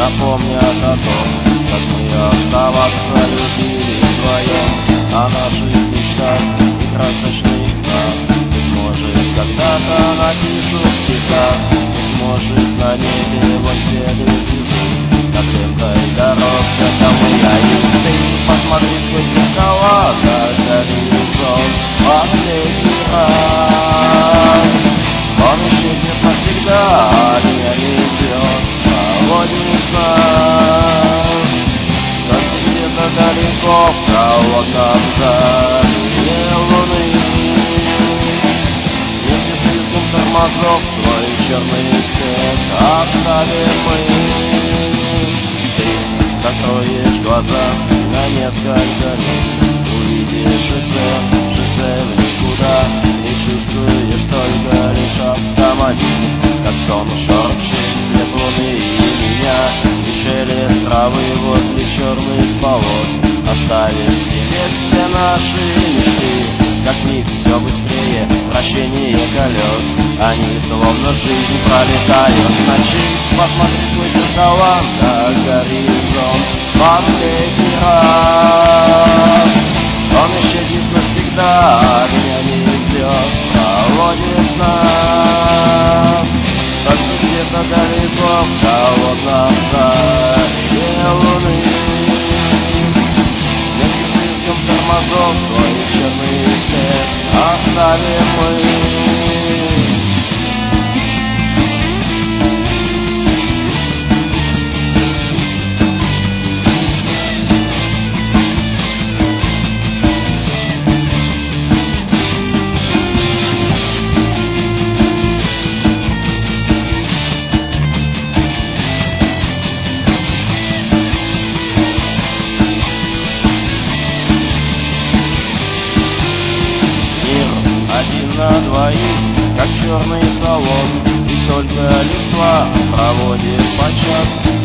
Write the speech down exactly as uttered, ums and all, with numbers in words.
напомнят о том, как мы оставаться любили вдвоем, о наших мечтах и красочных снах. Быть может, когда-то напишут в стихах, быть может, на небе вон те звезды, над лентой дорог домой я и ты. Посмотри сквозь зеркала на горизонт последний раз. Он исчезнет навсегда, а меня не ждет холодный нас. Как где-то далеко в холодном зале луны, вместе с визгом тормозов свой черный след оставим мы. Ты закроешь глаза на несколько лет, увидишь шоссе, шоссе в никуда, и чувствуешь только лишь автомобиль, как сон шорчит свет луны и меня, и шелест травы возле черных полос. Оставим себе все наши мечты, как миг все быстрее, вращение колес. Они словно жизнь пролетают в ночи. Посмотри сквозь зеркала на горизонт последний раз. Он исчезнет навсегда, а меня не ждет холодец нас. Так где-то далеко в холодном зале луны, вместе с визгом тормозов свой черный след оставим мы. Один на двоих, как черный салон, и только листва проводит по час.